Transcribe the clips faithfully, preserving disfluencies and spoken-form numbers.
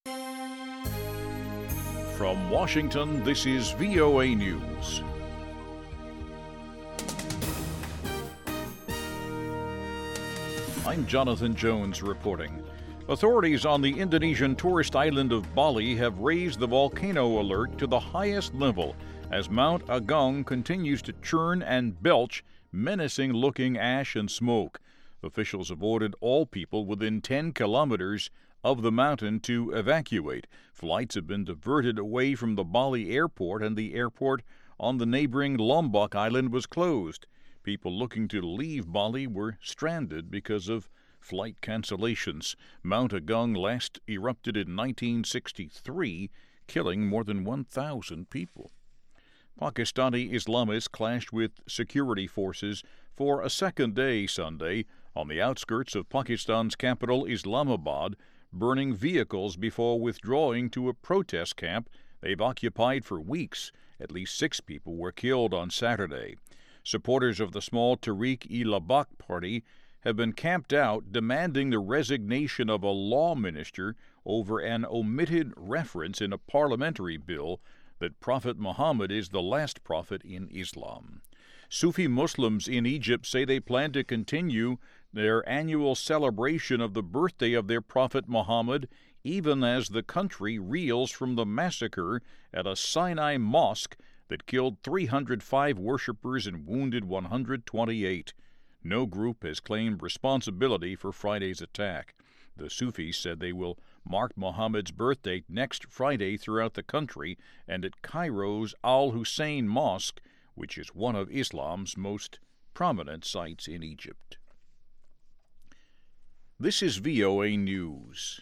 From Washington, this is V O A News. I'm Jonathan Jones reporting. Authorities on the Indonesian tourist island of Bali have raised the volcano alert to the highest level as Mount Agung continues to churn and belch menacing-looking ash and smoke. Officials have ordered all people within ten kilometers of the mountain to evacuate. Flights have been diverted away from the Bali airport, and the airport on the neighboring Lombok island was closed. People looking to leave Bali were stranded because of flight cancellations. Mount Agung last erupted in nineteen sixty-three, killing more than one thousand people. Pakistani Islamists clashed with security forces for a second day Sunday on the outskirts of Pakistan's capital, Islamabad, burning vehicles before withdrawing to a protest camp they've occupied for weeks. At least six people were killed on Saturday. Supporters of the small Tehreek-e-Labak party have been camped out demanding the resignation of a law minister over an omitted reference in a parliamentary bill that Prophet Muhammad is the last prophet in Islam. Sufi Muslims in Egypt say they plan to continue their annual celebration of the birthday of their prophet Muhammad, even as the country reels from the massacre at a Sinai mosque that killed three hundred five worshippers and wounded one hundred twenty-eight. No group has claimed responsibility for Friday's attack. The Sufis said they will mark Muhammad's birthday next Friday throughout the country and at Cairo's Al-Hussein Mosque, which is one of Islam's most prominent sites in Egypt. This is V O A News.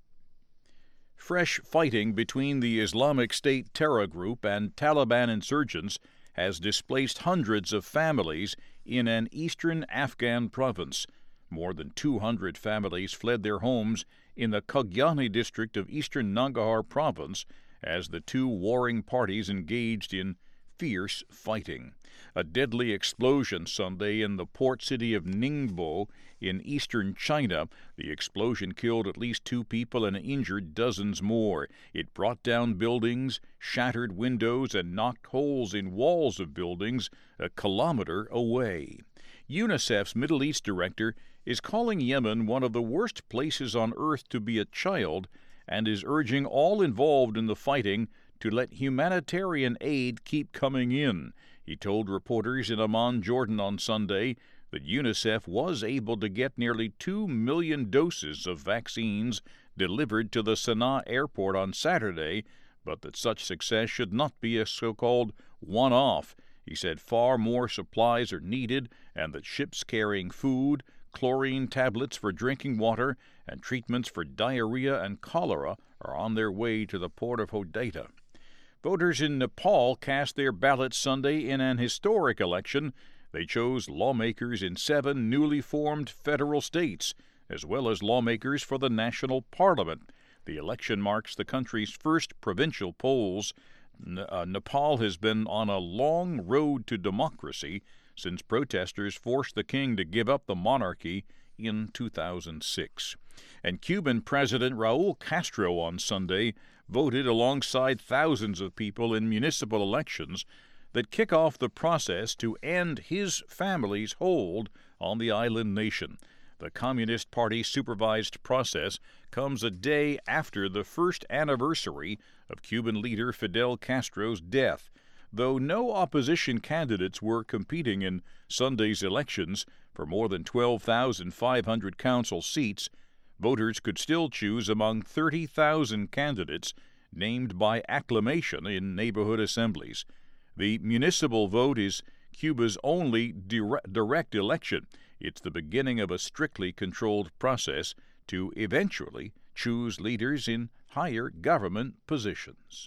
Fresh fighting between the Islamic State terror group and Taliban insurgents has displaced hundreds of families in an eastern Afghan province. More than two hundred families fled their homes in the Kogyani district of eastern Nangarhar province as the two warring parties engaged in fierce fighting. A deadly explosion Sunday in the port city of Ningbo in eastern China. The explosion killed at least two people and injured dozens more. It brought down buildings, shattered windows, and knocked holes in walls of buildings a kilometer away. UNICEF's Middle East director is calling Yemen one of the worst places on earth to be a child and is urging all involved in the fighting to let humanitarian aid keep coming in. He told reporters in Amman, Jordan on Sunday that UNICEF was able to get nearly two million doses of vaccines delivered to the Sana'a airport on Saturday, but that such success should not be a so-called one-off. He said far more supplies are needed and that ships carrying food, chlorine tablets for drinking water, and treatments for diarrhea and cholera are on their way to the port of Hodeidah. Voters in Nepal cast their ballots Sunday in an historic election. They chose lawmakers in seven newly formed federal states, as well as lawmakers for the national parliament. The election marks the country's first provincial polls. Uh, Nepal has been on a long road to democracy since protesters forced the king to give up the monarchy in two thousand six. And Cuban President Raul Castro on Sunday voted alongside thousands of people in municipal elections that kick off the process to end his family's hold on the island nation. The Communist Party-supervised process comes a day after the first anniversary of Cuban leader Fidel Castro's death. Though no opposition candidates were competing in Sunday's elections for more than twelve thousand five hundred council seats, voters could still choose among thirty thousand candidates named by acclamation in neighborhood assemblies. The municipal vote is Cuba's only dire- direct election. It's the beginning of a strictly controlled process to eventually choose leaders in higher government positions.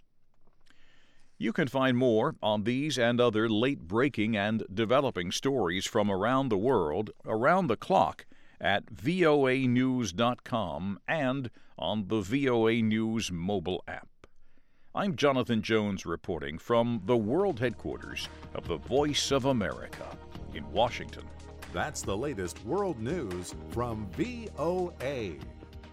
You can find more on these and other late-breaking and developing stories from around the world, around the clock, at V O A news dot com and on the V O A News mobile app. I'm Jonathan Jones reporting from the world headquarters of the Voice of America in Washington. That's the latest world news from V O A.